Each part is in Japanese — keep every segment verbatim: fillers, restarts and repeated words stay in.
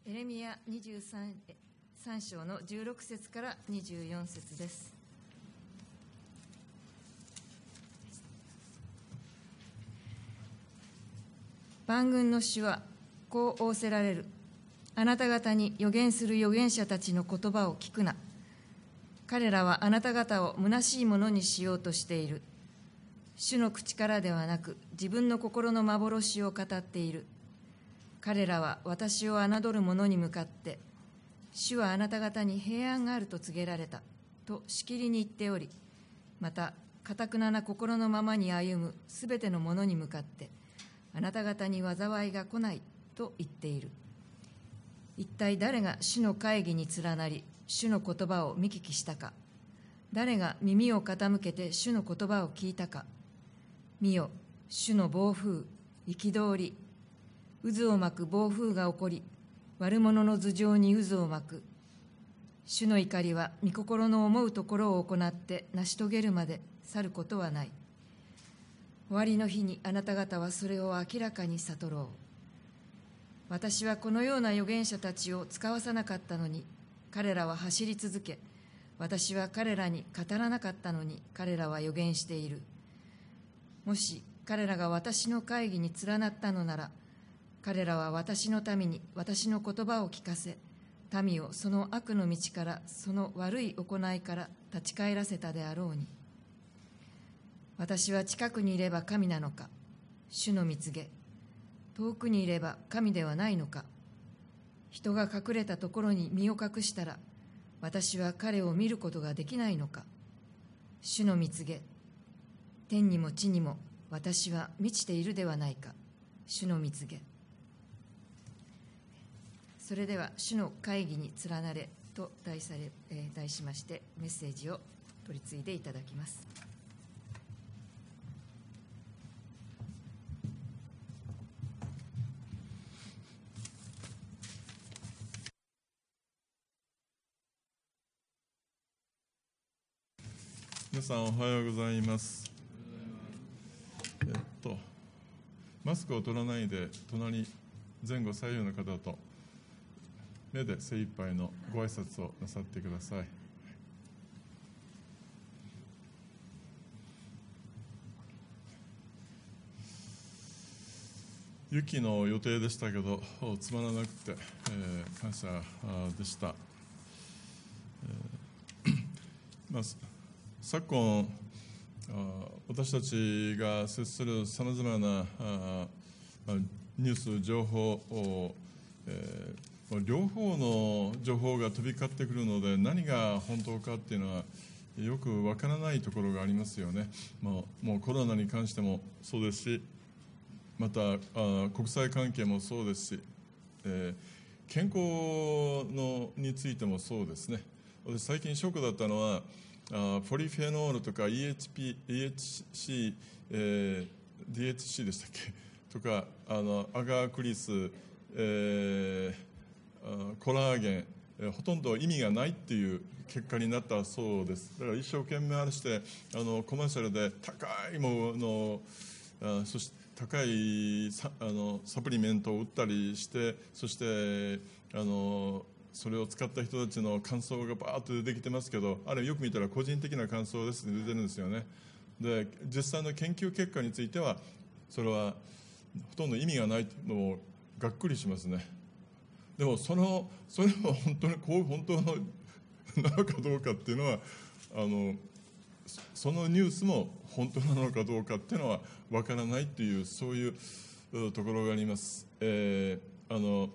エレミヤにじゅうさん章のじゅうろく節からにじゅうよん節です。万軍の主はこう仰せられる。あなた方に預言する預言者たちの言葉を聞くな。彼らはあなた方を虚しいものにしようとしている。主の口からではなく自分の心の幻を語っている。彼らは私を侮る者に向かって、主はあなた方に平安があると告げられたとしきりに言っており、また堅なな心のままに歩むすべての者に向かって、あなた方に災いが来ないと言っている。一体誰が主の会議に連なり、主の言葉を見聞きしたか。誰が耳を傾けて主の言葉を聞いたか。見よ、主の暴風、憤り、渦を巻く暴風が起こり、悪者の頭上に渦を巻く。主の怒りは御心の思うところを行って成し遂げるまで去ることはない。終わりの日にあなた方はそれを明らかに悟ろう。私はこのような預言者たちを使わさなかったのに、彼らは走り続け、私は彼らに語らなかったのに、彼らは預言している。もし彼らが私の会議に連なったのなら、彼らは私のために私の言葉を聞かせ、民をその悪の道から、その悪い行いから立ち返らせたであろうに。私は近くにいれば神なのか、主の御告げ。遠くにいれば神ではないのか。人が隠れたところに身を隠したら、私は彼を見ることができないのか。主の御告げ。天にも地にも私は満ちているではないか。主の御告げ。それでは主の会議に連なれと題され、えー、題しましてメッセージを取り次いでいただきます。 皆さんおはようございます。えっとマスクを取らないで隣前後左右の方と目で精一杯のご挨拶をなさってください。雪の予定でしたけどつまらなくて、えー、感謝でした。えーまあ、昨今私たちが接するさまざまなニュース情報を、えー両方の情報が飛び交ってくるので、何が本当かっていうのはよくわからないところがありますよね。もう、もうコロナに関してもそうですし、またあ国際関係もそうですし、えー、健康のについてもそうですね。私最近ショックだったのはあポリフェノールとか イーエイチピー、イーエイチシー、えー、ディーエイチシー でしたっけとかあのアガークリス、えーコラーゲン、ほとんど意味がないっていう結果になったそうです。だから一生懸命あれしてあのコマーシャルで高いものあそして高いサあのサプリメントを売ったりして、そしてあのそれを使った人たちの感想がバーッと出てきてますけど、あれよく見たら個人的な感想ですって出てるんですよね。で実際の研究結果についてはそれはほとんど意味がないのをがっくりしますね。でもそのそれは本当にこう本当のなのかどうかっていうのはあのそのニュースも本当なのかどうかっていうのはわからないっていうそういうところがあります。えー、あの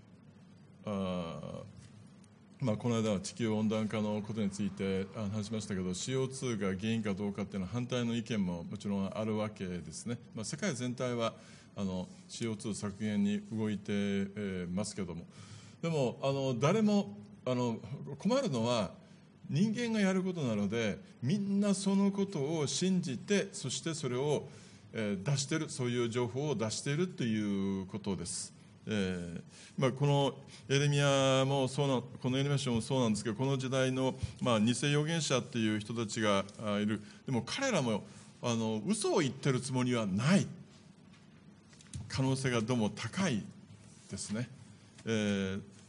あまあ、この間は地球温暖化のことについて話しましたけど シーオーツー が原因かどうかっていうのは反対の意見ももちろんあるわけですね。まあ、世界全体はあの シーオーツー 削減に動いて、えー、ますけども、でもあの誰もあの困るのは人間がやることなので、みんなそのことを信じて、そしてそれを、えー、出している、そういう情報を出しているということです。えーまあ、このエレミヤもそうなこのエレミヤ書もそうなんですけど、この時代の、まあ、偽預言者っていう人たちがいる。でも彼らもあの嘘を言ってるつもりはない可能性がどうも高いですね。えー、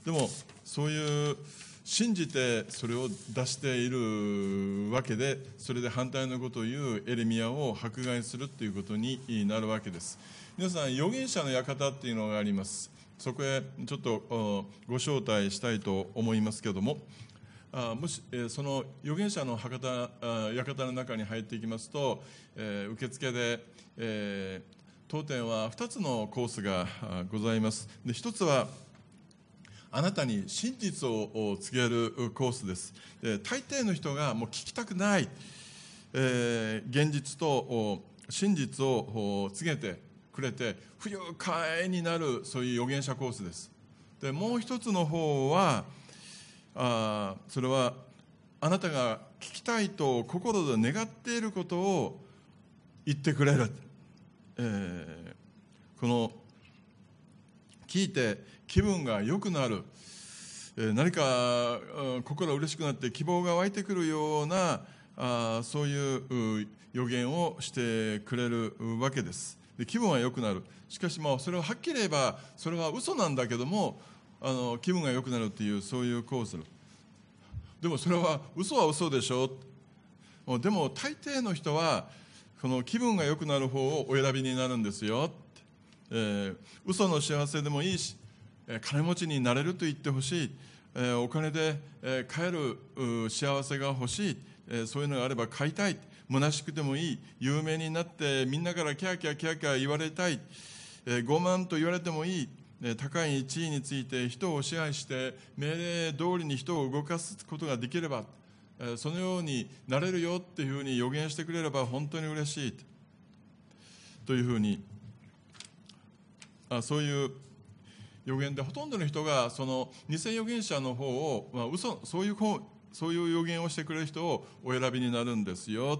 でもそういう信じてそれを出しているわけで、それで反対のことを言うエレミヤを迫害するということになるわけです。皆さん、預言者の館っていうのがあります。そこへちょっとご招待したいと思いますけれども、あもしその預言者の館館の中に入っていきますと、えー、受付で、えー、当店はふたつのコースがございます。で、ひとつはあなたに真実を告げるコースです。で、大抵の人がもう聞きたくない、えー、現実と真実を告げてくれて不愉快になる、そういう預言者コースです。で、もう一つの方はあそれはあなたが聞きたいと心で願っていることを言ってくれる、えー、この聞いて気分が良くなる、何か心が嬉しくなって希望が湧いてくるような、そういう予言をしてくれるわけです。で、気分は良くなる。しかし、まあそれははっきり言えばそれは嘘なんだけども、あの気分が良くなるっていう、そういうコース。でもそれは嘘は嘘でしょ。でも大抵の人はこの気分が良くなる方をお選びになるんですよ。えー、嘘の幸せでもいいし、金持ちになれると言ってほしい、えー、お金で、えー、買える幸せが欲しい、えー、そういうのがあれば買いたい、虚しくてもいい、有名になってみんなからキャーキャーキャーキャー言われたい、えー、傲慢と言われてもいい、えー、高い地位について人を支配して命令通りに人を動かすことができれば、えー、そのようになれるよっていうふうに予言してくれれば本当に嬉しいというふうに、あそういう予言で、ほとんどの人がその偽預言者の方を、まあ、嘘そういう方そういう予言をしてくれる人をお選びになるんですよ。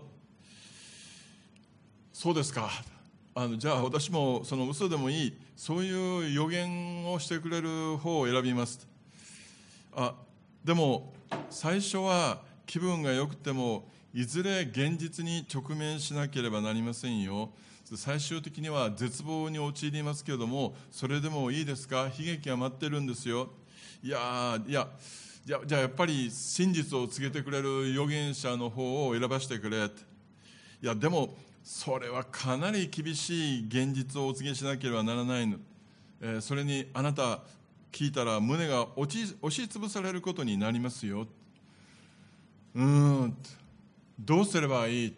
そうですか、あのじゃあ私もその嘘でもいい、そういう予言をしてくれる方を選びます。あでも最初は気分が良くてもいずれ現実に直面しなければなりませんよ。最終的には絶望に陥りますけれども、それでもいいですか、悲劇が待ってるんですよ。いやいやじゃあやっぱり真実を告げてくれる預言者の方を選ばせてくれ。いやでもそれはかなり厳しい現実をお告げしなければならないの、えー、それにあなた聞いたら胸が押し、押しつぶされることになりますよ。うーんどうすればいい。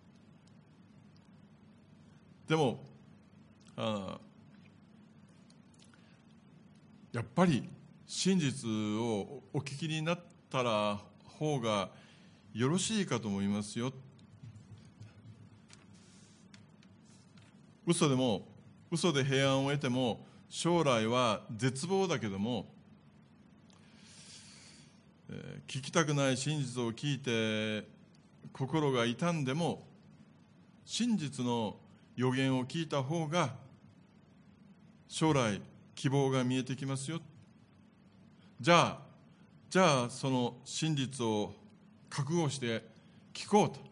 でもあやっぱり真実をお聞きになったら方がよろしいかと思いますよ。嘘でも嘘で平安を得ても将来は絶望だけども、えー、聞きたくない真実を聞いて心が痛んでも真実の予言を聞いた方が将来希望が見えてきますよ。じゃあじゃあその真実を覚悟して聞こうと。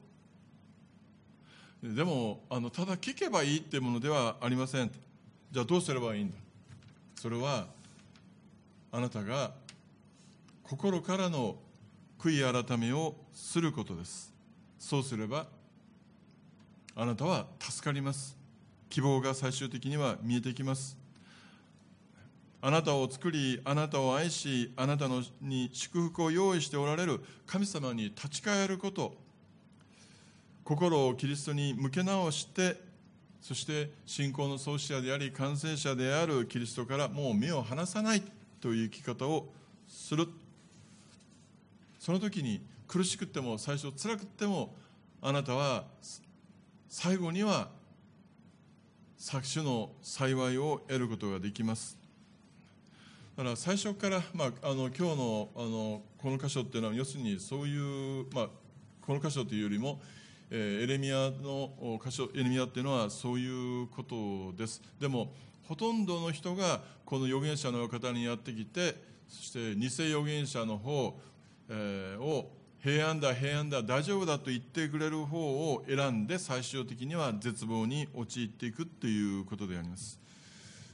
でもあのただ聞けばいいっていうものではありません。じゃあどうすればいいんだ。それはあなたが心からの悔い改めをすることです。そうすればあなたは助かります。希望が最終的には見えてきます。あなたを作り、あなたを愛し、あなたのに祝福を用意しておられる神様に立ち返ること、心をキリストに向け直して、そして信仰の創始者であり完成者であるキリストからもう目を離さないという生き方をする。その時に苦しくても最初辛くてもあなたは最後には搾取の幸いを得ることができます。だから最初から、まあ、あの今日の、あのこの箇所っていうのは要するにそういう、まあ、この箇所というよりも、えー、エレミヤの箇所、エレミヤっていうのはそういうことです。でもほとんどの人がこの預言者の方にやってきて、そして偽預言者の方、えー、を平安だ平安だ大丈夫だと言ってくれる方を選んで最終的には絶望に陥っていくということであります。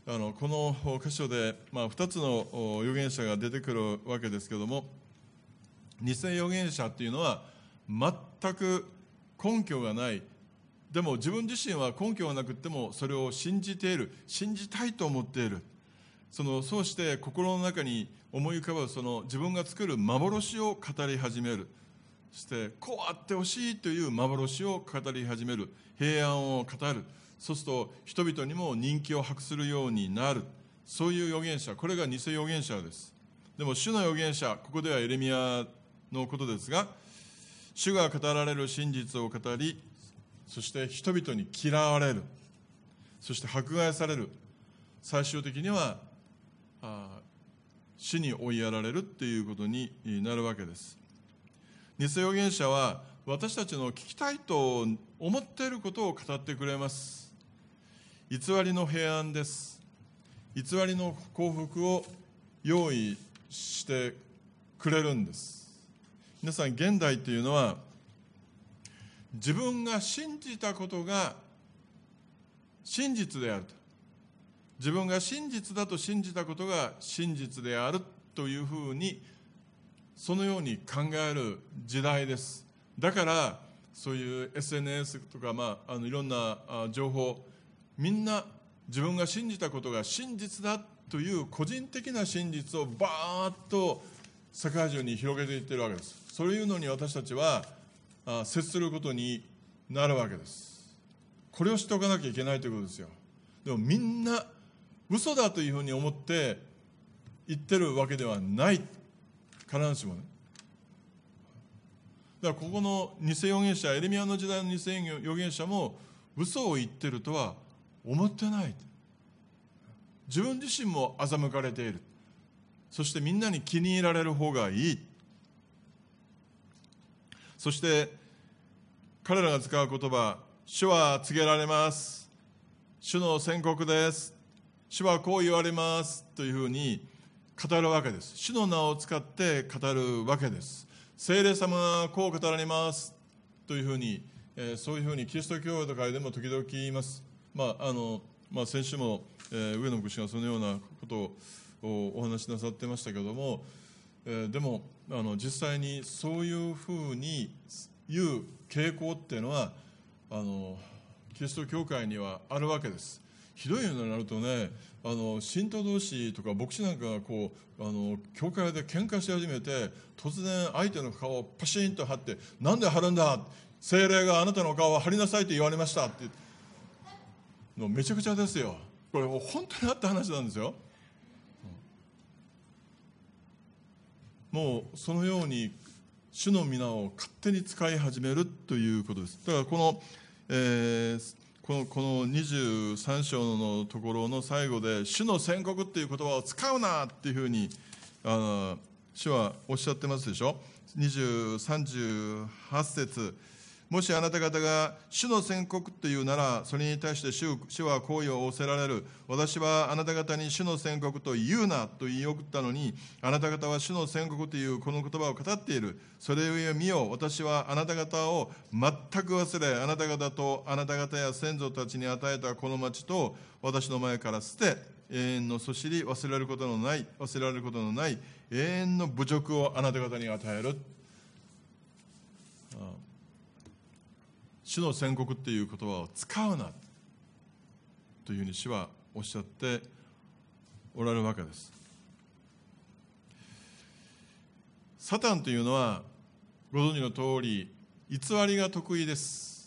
あのこの箇所で、まあ、ふたつの預言者が出てくるわけですけれども、偽預言者というのは全く根拠がない、でも自分自身は根拠がなくてもそれを信じている、信じたいと思っている、そのそうして心の中に思い浮かぶその自分が作る幻を語り始める、そしてこうあってほしいという幻を語り始める、平安を語る、そうすると人々にも人気を博するようになる、そういう預言者、これが偽預言者です。でも主の預言者、ここではエレミヤのことですが、主が語られる真実を語り、そして人々に嫌われる、そして迫害される、最終的にはあ死に追いやられるということになるわけです。偽預言者は私たちの聞きたいと思っていることを語ってくれます。偽りの平安です。偽りの幸福を用意してくれるんです。皆さん、現代というのは自分が信じたことが真実であると、自分が真実だと信じたことが真実であるというふうに、そのように考える時代です。だからそういう エスエヌエス とか、まあ、あのいろんな情報、みんな自分が信じたことが真実だという個人的な真実をバーッと世界中に広げていっているわけです。そういうのに私たちは接することになるわけです。これを知っておかなきゃいけないということですよ。でもみんな嘘だというふうに思って言ってるわけではない、必ずしもね。だからここの偽預言者、エレミヤの時代の偽預言者も嘘を言ってるとは思ってない。自分自身も欺かれている。そしてみんなに気に入られる方がいい。そして彼らが使う言葉、主は告げられます、主の宣告です、主はこう言われますというふうに語るわけです。主の名を使って語るわけです。聖霊様がこう語られますというふうに、えー、そういうふうにキリスト教会でも時々言います。まああのまあ、先週も、えー、上野牧師がそのようなことをお話しなさってましたけれども、えー、でもあの実際にそういうふうに言う傾向っていうのはあのキリスト教会にはあるわけです。ひどいようになるとね、あの信徒同士とか牧師なんかがこうあの教会で喧嘩し始めて、突然相手の顔をパシーンと張って、なんで張るんだ、聖霊があなたの顔を張りなさいと言われましたってのめちゃくちゃですよ。これ本当にあった話なんですよ。もうそのように主の皆を勝手に使い始めるということです。だからこの、えーこの、このにじゅうさん章のところの最後で、主の宣告っていう言葉を使うなっていうふうにあの主はおっしゃってますでしょ。にじゅう、さんじゅうはち節、もしあなた方が主の宣告というなら、それに対して 主, 主はこう仰せられる。私はあなた方に主の宣告と言うなと言い送ったのに、あなた方は主の宣告というこの言葉を語っている。それゆえ見よ、私はあなた方を全く忘れ、あなた方とあなた方や先祖たちに与えたこの町と私の前から捨て、永遠のそしり、忘れられることのない忘れられることのない永遠の侮辱をあなた方に与える。ああ、主の宣告っていう言葉を使うなというふうに主はおっしゃっておられるわけです。サタンというのはご存知の通り偽りが得意です。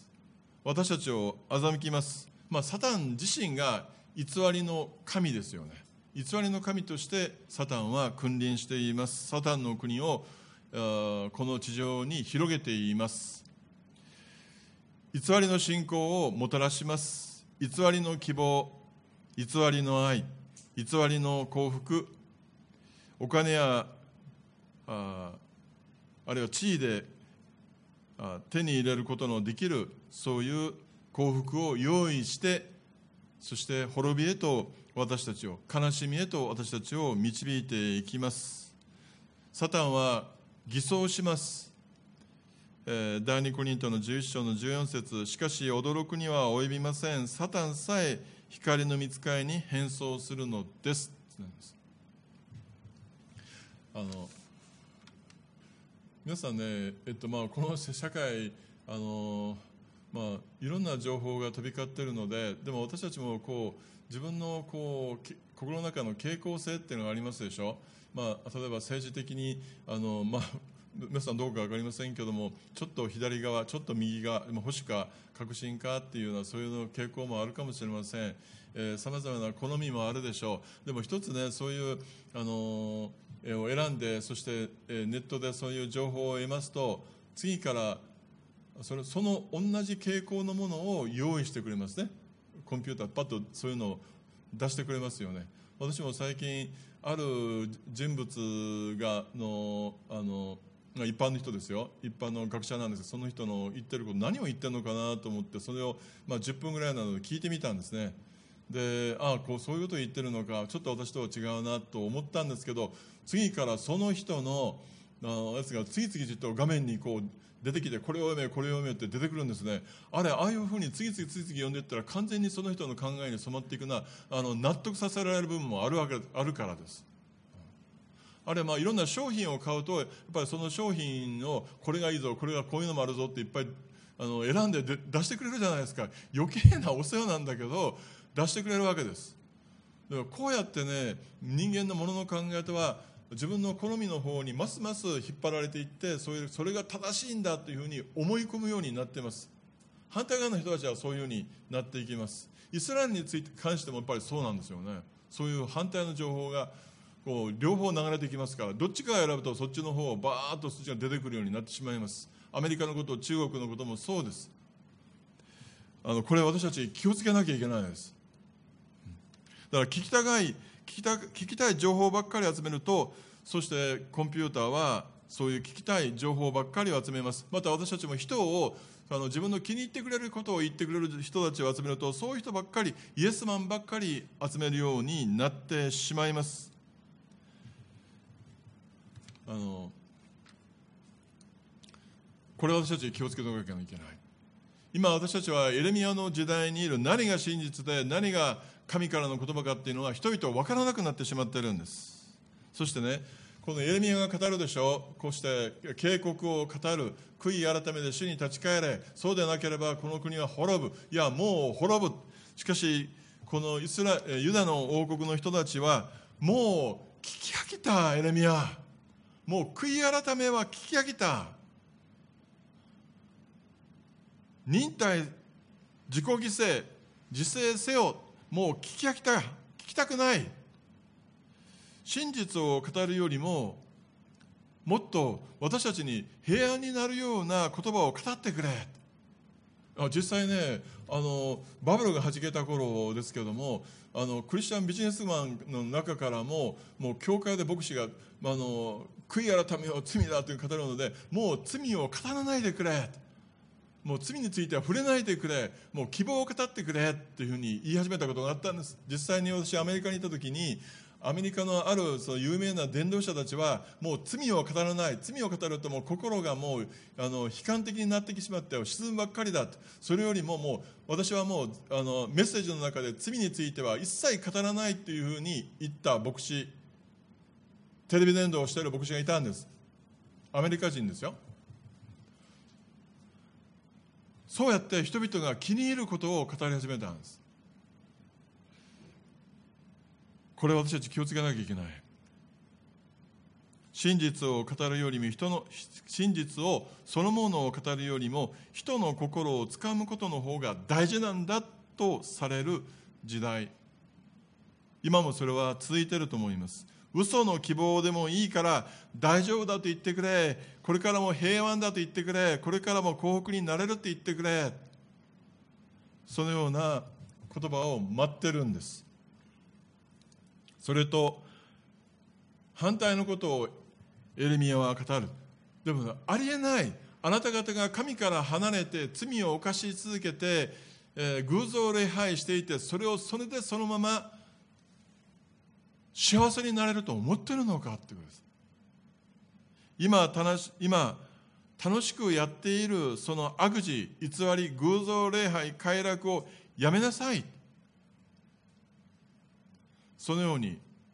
私たちを欺きます。まあ、サタン自身が偽りの神ですよね。偽りの神としてサタンは君臨しています。サタンの国をこの地上に広げています。偽りの信仰をもたらします。偽りの希望、偽りの愛、偽りの幸福、お金や あ, あるいは地位であ手に入れることのできるそういう幸福を用意して、そして滅びへと私たちを、悲しみへと私たちを導いていきます。サタンは偽装します。第二コリントのじゅういち章のじゅうよん節、しかし驚くには及びません。サタンさえ光の御使いに変装するのです。あの皆さんね、えっとまあ、この社会あの、まあ、いろんな情報が飛び交っているので、でも私たちもこう自分のこう心の中の傾向性っていうのがありますでしょ。まあ、例えば政治的にあの、まあ、皆さんどうか分かりませんけども、ちょっと左側ちょっと右側、保守か革新かっていうようなそういうの傾向もあるかもしれません。さまざまな好みもあるでしょう。でも一つね、そういうあのを選んで、そしてネットでそういう情報を得ますと、次からそれその同じ傾向のものを用意してくれますね。コンピューターパッとそういうのを出してくれますよね。私も最近ある人物がのあの一般の人ですよ、一般の学者なんですけど、その人の言ってること何を言ってるのかなと思って、それを、まあ、じゅっぷんぐらいなので聞いてみたんですね。で、ああこうそういうことを言ってるのか、ちょっと私とは違うなと思ったんですけど、次からその人のあやつが次々と画面にこう出てきて、これを読めこれを読めって出てくるんですね。あれああいうふうに次々次々読んでいったら、完全にその人の考えに染まっていくな、あの納得させられる部分もあるわけあるからです。あれまあいろんな商品を買うと、やっぱりその商品をこれがいいぞ、これがこういうのもあるぞっていっぱいあの選んでで出してくれるじゃないですか。余計なお世話なんだけど出してくれるわけです。だからこうやってね、人間のものの考え方は自分の好みの方にますます引っ張られていって、そういうそれが正しいんだというふうに思い込むようになっています。反対側の人たちはそういうふうになっていきます。イスラエルについて関してもやっぱりそうなんですよね。そういう反対の情報がこう両方流れてきますから、どっちかを選ぶとそっちの方をバーッとそっちが出てくるようになってしまいます。アメリカのこと、中国のこともそうです。あのこれ私たち気をつけなきゃいけないです。だから聞きたい聞きた聞きたい情報ばっかり集めると、そしてコンピューターはそういう聞きたい情報ばっかりを集めます。また私たちも人をあの自分の気に入ってくれることを言ってくれる人たちを集めると、そういう人ばっかり、イエスマンばっかり集めるようになってしまいます。あのこれは私たち気をつけておかなきゃいけない。今私たちはエレミヤの時代にいる、何が真実で何が神からの言葉かっていうのは人々は分からなくなってしまっているんです。そしてね、このエレミヤが語るでしょう。こうして警告を語る、悔い改めて主に立ち返れ、そうでなければこの国は滅ぶ、いやもう滅ぶ。しかしこのイスラユダの王国の人たちはもう聞き飽きた。エレミヤ、もう悔い改めは聞き飽きた。忍耐、自己犠牲、自制せよ、もう聞き飽きた、聞きたくない。真実を語るよりももっと私たちに平安になるような言葉を語ってくれ。実際ね、あのバブルがはじけた頃ですけども、あのクリスチャンビジネスマンの中からも、もう教会で牧師があの悔い改めを罪だという語るので、もう罪を語らないでくれ、もう罪については触れないでくれ、もう希望を語ってくれっていうふうに言い始めたことがあったんです。実際に私アメリカにいた時に、アメリカのあるその有名な伝道者たちはもう罪を語らない、罪を語るともう心がもうあの悲観的になってしまって沈むばっかりだと。それよりももう私はもうあのメッセージの中で罪については一切語らないというふうに言った牧師、テレビ伝道をしている牧師がいたんです。アメリカ人ですよ。そうやって人々が気に入ることを語り始めたんです。これは私たち気をつけなきゃいけない。真実を語るよりも人の真実をそのものを語るよりも人の心をつかむことの方が大事なんだとされる時代、今もそれは続いていると思います。嘘の希望でもいいから大丈夫だと言ってくれ、これからも平安だと言ってくれ、これからも幸福になれると言ってくれ、そのような言葉を待ってるんです。それと反対のことをエレミヤは語る。でもありえない。あなた方が神から離れて罪を犯し続けて、えー、偶像礼拝していて、それをそれでそのまま幸せになれると思っているのかってことです。今楽し、今楽しくやっているその悪事、偽り、偶像礼拝、快楽をやめなさい。 そのように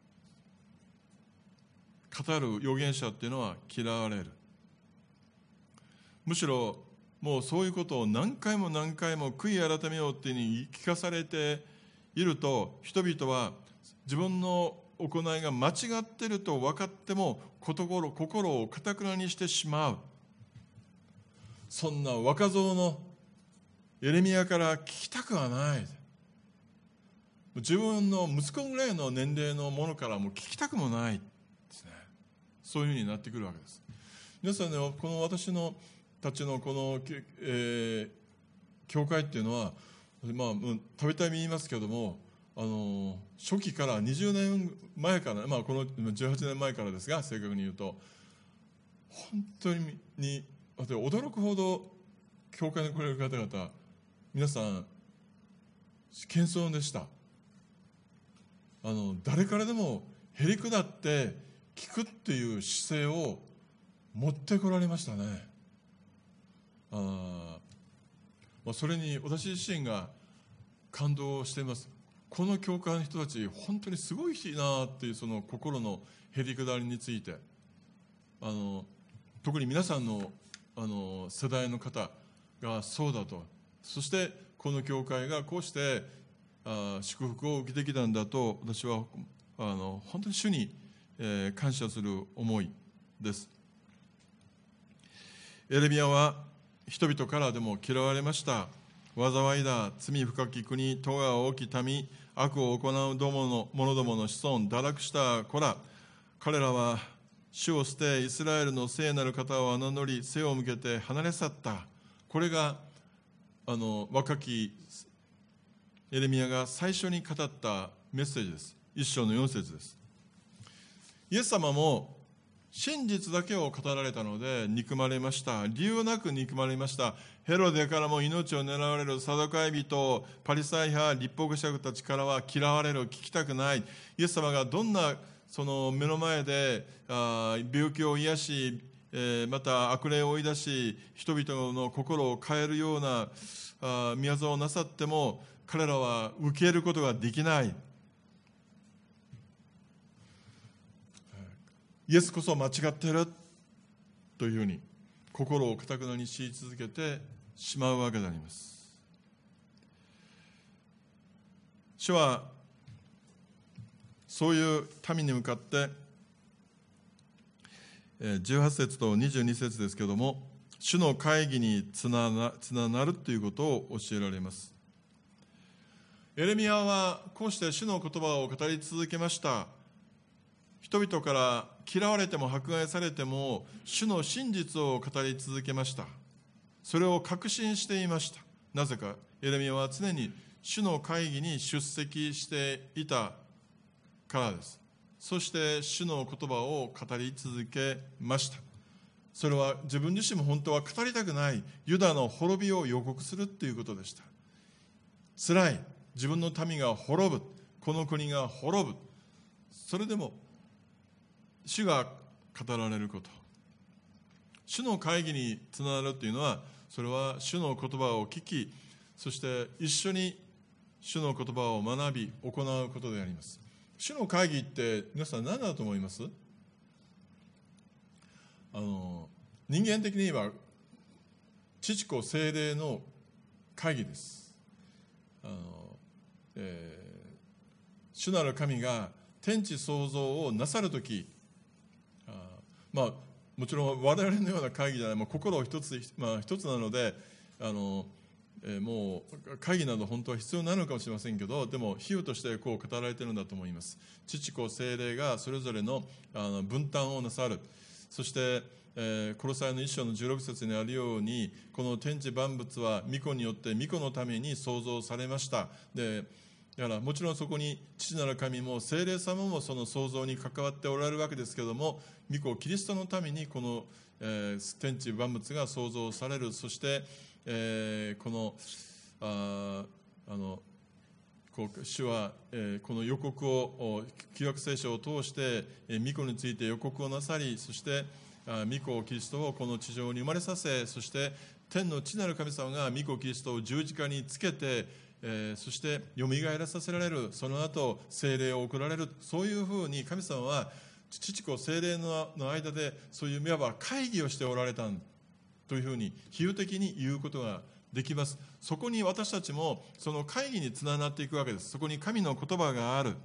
語る預言者っていうのは嫌われる。むしろもうそういうことを何回も何回も悔い改めようっていうふうに聞かされていると、人々は自分の行いが間違っていると分かっても心をかたくなにしてしまう。そんな若造のエレミヤから聞きたくはない。自分の息子ぐらいの年齢のものからも聞きたくもないですね。そういうふうになってくるわけです。皆さんね、この私のたちのこの、えー、教会っていうのは、まあ、たびたび言いますけども、あの初期からにじゅうねんまえから、まあ、このじゅうはちねんまえからですが、正確に言うと本当に驚くほど教会に来られる方々、皆さん謙遜でした。あの誰からでもへりくだって聞くっていう姿勢を持ってこられましたね。あ、まあ、それに私自身が感動しています。この教会の人たち本当にすごいなっていう、その心のへりくだりについて、あの特に皆さんの、あの世代の方がそうだと、そしてこの教会がこうしてあ祝福を受けてきたんだと、私はあの本当に主に、えー、感謝する思いです。エレミヤは人々からでも嫌われました。災いだ、罪深き国、咎が大きい民、悪を行うどもの者どもの子孫、堕落した子ら、彼らは主を捨て、イスラエルの聖なる方を侮り、背を向けて離れ去った。これがあの若きエレミヤが最初に語ったメッセージです。一章の四節です。イエス様も真実だけを語られたので憎まれました。理由なく憎まれました。ヘロデからも命を狙われるサドカイ人、パリサイ派、立法者たちからは嫌われる、聞きたくない。イエス様がどんなその目の前であ病気を癒し、えー、また悪霊を追い出し、人々の心を変えるようなあ宮業をなさっても、彼らは受けることができない。イエスこそ間違っているというふうに心をかたくなにし続けてしまうわけであります。主はそういう民に向かってじゅうはち節とにじゅうに節ですけれども、主の会議につなな、つななるということを教えられます。エレミヤはこうして主の言葉を語り続けました。人々から嫌われても迫害されても主の真実を語り続けました。それを確信していました。なぜかエレミヤは常に主の会議に出席していたからです。そして主の言葉を語り続けました。それは自分自身も本当は語りたくないユダの滅びを予告するということでした。辛い、自分の民が滅ぶ、この国が滅ぶ。それでも主が語られること、主の会議につながるというのは、それは主の言葉を聞き、そして一緒に主の言葉を学び行うことであります。主の会議って皆さん何だと思います？あの人間的に言えば父子聖霊の会議です。あの、えー、主なる神が天地創造をなさるとき、あまあもちろん我々のような会議じゃない、もう心を一つ、まあ、一つなので、あの、えー、もう会議など本当は必要なのかもしれませんけど、でも比喩としてこう語られているんだと思います。父子聖霊がそれぞれの、あの分担をなさる。そして、えー、コロサイの一章のじゅうろく節にあるように、この天地万物は御子によって御子のために創造されました。でだからもちろんそこに父なる神も聖霊様もその創造に関わっておられるわけですけれども、御子キリストのためにこの、えー、天地万物が創造される。そして、えー、このああのこう主は、えー、この予告を旧約聖書を通して、えー、御子について予告をなさり、そしてあ御子キリストをこの地上に生まれさせ、そして天の父なる神様が御子キリストを十字架につけて、 えー、そしてよみがえらさせられる、その後聖霊を送られる、そういうふうに神様は父子聖霊の間でそういういわば会議をしておられたというふうに比喩的に言うことができます。そこに私たちもその会議につながっていくわけです。そこに神の言葉がある、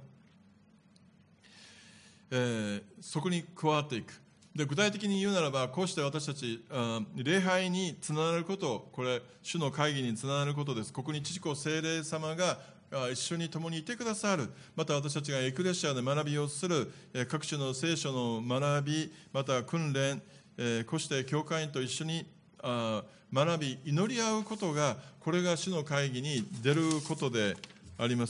えー、そこに加わっていく。で具体的に言うならば、こうして私たち礼拝につながること、これ主の会議につながることです。ここに父子聖霊様が一緒に共にいてくださる。また私たちがエクレシアで学びをする各種の聖書の学び、また訓練、こうして教会員と一緒に学び祈り合うことが、これが主の会議に出ることであります。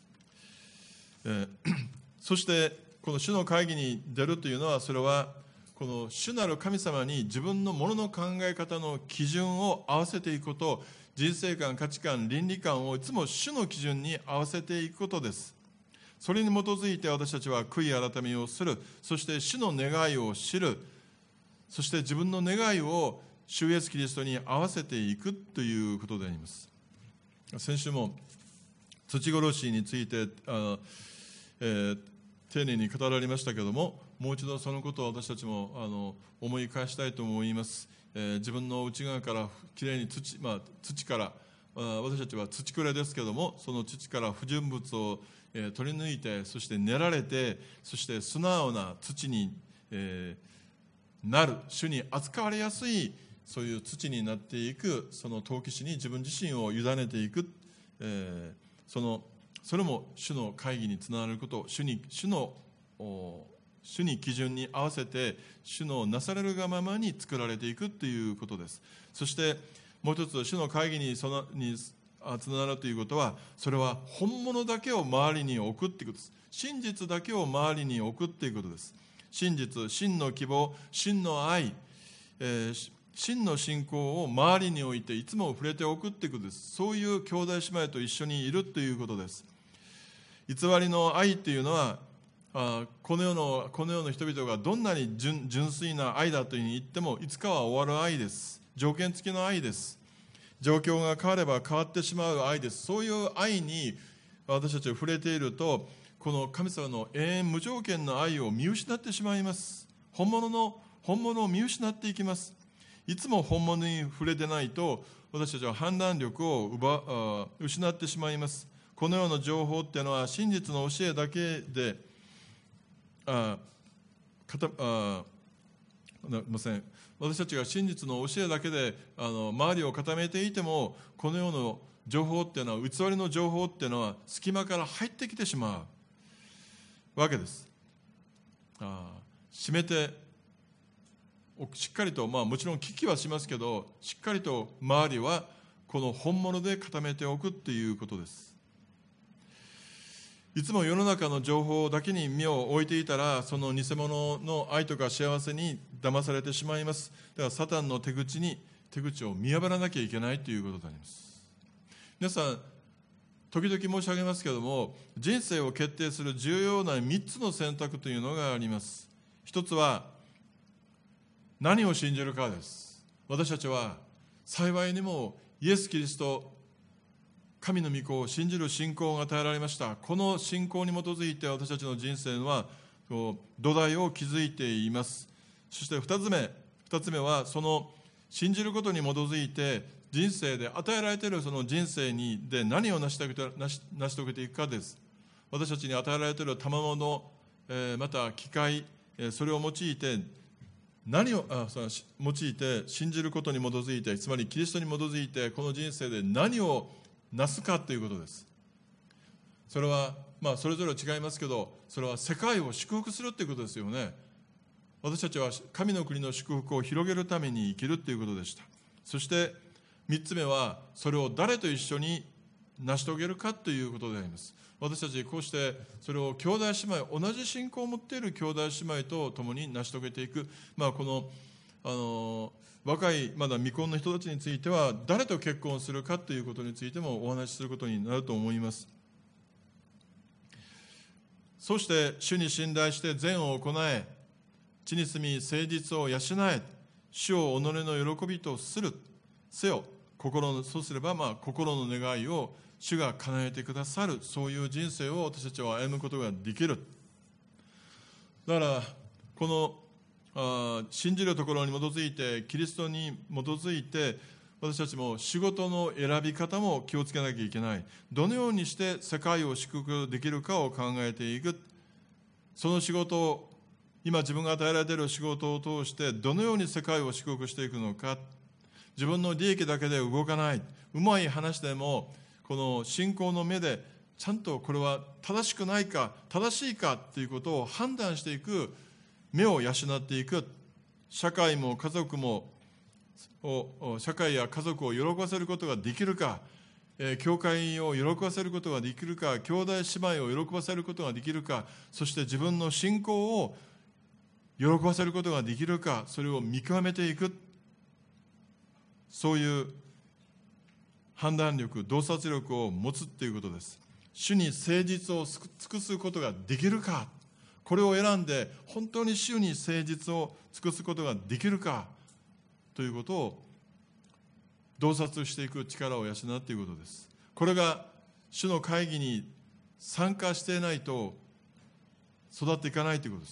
そしてこの主の会議に出るというのは、それはこの主なる神様に自分のものの考え方の基準を合わせていくこと、人生観、価値観、倫理観をいつも主の基準に合わせていくことです。それに基づいて私たちは悔い改めをする、そして主の願いを知る、そして自分の願いを主イエスキリストに合わせていくということであります。先週も土殺しについてあ、えー、丁寧に語られましたけれども、もう一度そのことを私たちもあの思い返したいと思います。えー、自分の内側からきれいに 土,、まあ、土から私たちは土くれですけれども、その土から不純物を、えー、取り抜いて、そして練られて、そして素直な土に、えー、なる、主に扱われやすいそういう土になっていく、その陶器師に自分自身を委ねていく、えー、そのそれも主の会議につながること、主に主の主に基準に合わせて主のなされるがままに作られていくということです。そしてもう一つ、主の会議にそのにつながるということは、それは本物だけを周りに置くということです。真実だけを周りに置くということです。真実、真の希望、真の愛、えー、真の信仰を周りに置いていつも触れておくということです。そういう兄弟姉妹と一緒にいるということです。偽りの愛というのは、あこの世のこの世の人々がどんなに 純, 純粋な愛だというふうに言っても、いつかは終わる愛です。条件付きの愛です。状況が変われば変わってしまう愛です。そういう愛に私たちが触れていると、この神様の永遠無条件の愛を見失ってしまいます。本物の本物を見失っていきます。いつも本物に触れてないと、私たちは判断力を奪あ失ってしまいます。このような情報っていうのは真実の教えだけであかたあなません私たちが真実の教えだけであの周りを固めていても、このような情報っていうのは、偽りの情報っていうのは隙間から入ってきてしまうわけです。あ閉めてしっかりと、まあ、もちろん聞きはしますけど、しっかりと周りはこの本物で固めておくっていうことです。いつも世の中の情報だけに目を置いていたら、その偽物の愛とか幸せに騙されてしまいます。だからサタンの手口に手口を見破らなきゃいけないということであります。皆さん、時々申し上げますけれども、人生を決定する重要なみっつの選択というのがあります。一つは何を信じるかです。私たちは幸いにもイエス・キリスト、神の御子を信じる信仰が与えられました。この信仰に基づいて私たちの人生は土台を築いています。そして二つ目、二つ目はその信じることに基づいて人生で与えられているその人生にで何を成し遂げて、成し、成し遂げていくかです。私たちに与えられている賜物、えー、また機会、えー、それを用いて何をあその用いて信じることに基づいて、つまりキリストに基づいてこの人生で何をなすかということです。それは、まあ、それぞれ違いますけど、それは世界を祝福するということですよね。私たちは神の国の祝福を広げるために生きるということでした。そしてみっつめは、それを誰と一緒に成し遂げるかということであります。私たちこうしてそれを兄弟姉妹、同じ信仰を持っている兄弟姉妹と共に成し遂げていく、まあ、このあの若いまだ未婚の人たちについては誰と結婚するかということについてもお話しすることになると思います。そして主に信頼して善を行え、地に住み誠実を養え、主を己の喜びとするせよ。心のそうすれば、まあ、心の願いを主が叶えてくださる、そういう人生を私たちは歩むことができる。だからこのあ信じるところに基づいて、キリストに基づいて、私たちも仕事の選び方も気をつけなきゃいけない。どのようにして世界を祝福できるかを考えていく。その仕事を、今自分が与えられている仕事を通してどのように世界を祝福していくのか。自分の利益だけで動かない。うまい話でも、この信仰の目でちゃんとこれは正しくないか正しいかということを判断していく目を養っていく。社会も家族も社会や家族を喜ばせることができるか、教会を喜ばせることができるか、兄弟姉妹を喜ばせることができるか、そして自分の信仰を喜ばせることができるか、それを見極めていく。そういう判断力、洞察力を持つということです。主に誠実を尽くすことができるか、これを選んで本当に主に誠実を尽くすことができるかということを洞察していく力を養うということです。これが主の会議に参加していないと育っていかないということです。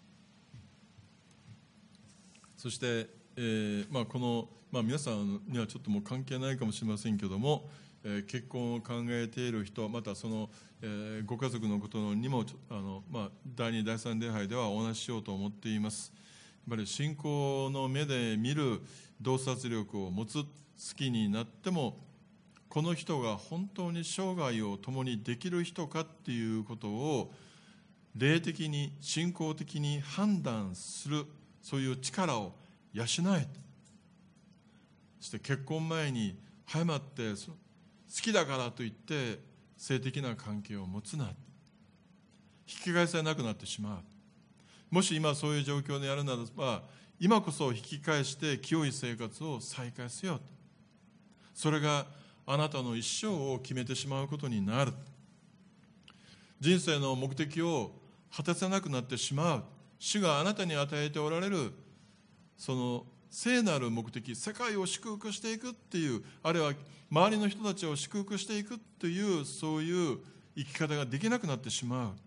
そして、えーまあ、この、まあ、皆さんにはちょっともう関係ないかもしれませんけども、えー、結婚を考えている人、またその、えー、ご家族のことにもあの、まあ、だいにだいさん礼拝ではお話ししようと思っています。やっぱり信仰の目で見る洞察力を持つ。好きになってもこの人が本当に生涯を共にできる人かっていうことを霊的に信仰的に判断する、そういう力を養え。そして結婚前に早まって好きだからといって性的な関係を持つな。引き返せなくなってしまう。もし今そういう状況にあるならば、今こそ引き返して清い生活を再開せよ。それがあなたの一生を決めてしまうことになる。人生の目的を果たせなくなってしまう。主があなたに与えておられるその聖なる目的、世界を祝福していくっていう、あるいは周りの人たちを祝福していくという、そういう生き方ができなくなってしまう。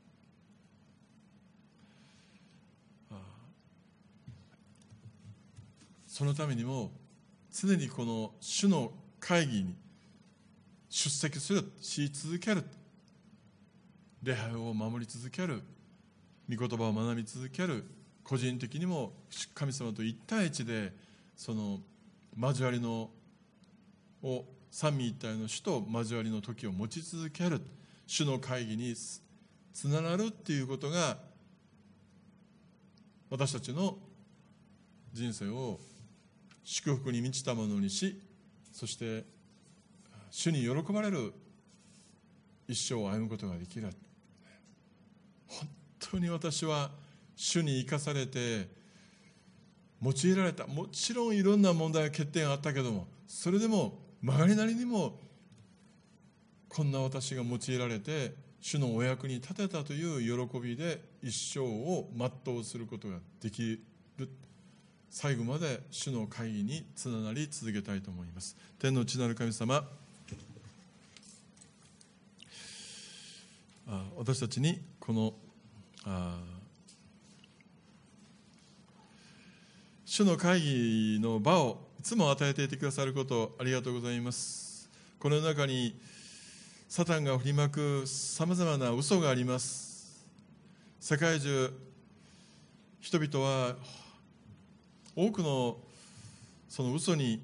そのためにも常にこの主の会議に出席する、し続ける、礼拝を守り続ける、御言葉を学び続ける、個人的にも神様と一対一でその交わりのを三位一体の主と交わりの時を持ち続ける、主の会議につながるっていうことが私たちの人生を祝福に満ちたものにし、そして主に喜ばれる一生を歩むことができる。本当に私は主に生かされて用いられた。もちろんいろんな問題や欠点があったけども、それでも曲がりなりにもこんな私が用いられて主のお役に立てたという喜びで一生を全うすることができる。最後まで主の会議につながり続けたいと思います。天の父なる神様、私たちにこの主の会議の場をいつも与えていてくださることをありがとうございます。この中にサタンが振りまくさまざまな嘘があります。世界中人々は多くのその嘘に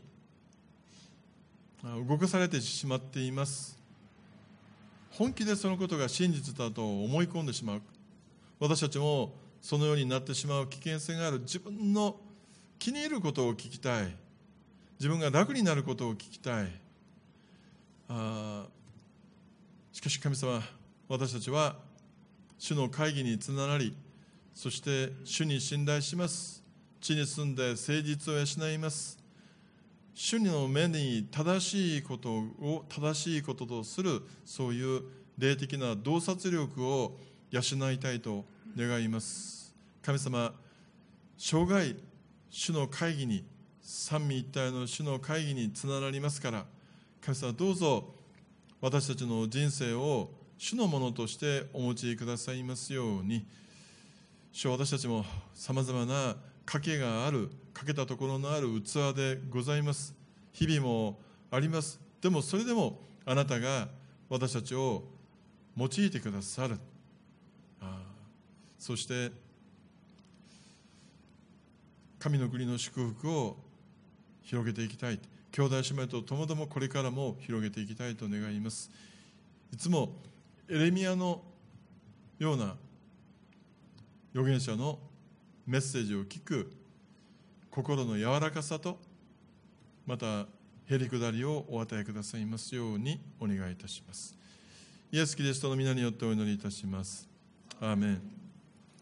動かされてしまっています。本気でそのことが真実だと思い込んでしまう。私たちもそのようになってしまう危険性がある。自分の気に入ることを聞きたい。自分が楽になることを聞きたい。あしかし神様、私たちは主の会議につながり、そして主に信頼します。地に住んで誠実を養います。主の目に正しいことを正しいこととする、そういう霊的な洞察力を養いたいと願います。神様、生涯主の会議に、三位一体の主の会議につながりますから、神様どうぞ私たちの人生を主のものとしてお持ちくださいますように、主は私たちもさまざまな賭けがある、賭けたところのある器でございます。日々もあります。でもそれでもあなたが私たちを用いてくださる。ああ、そして神の国の祝福を広げていきたい。兄弟姉妹とともどもこれからも広げていきたいと願います。いつもエレミヤのような預言者のメッセージを聞く心の柔らかさと、またへりくだりをお与えくださいますようにお願いいたします。イエス・キリストの皆によってお祈りいたします。アーメン。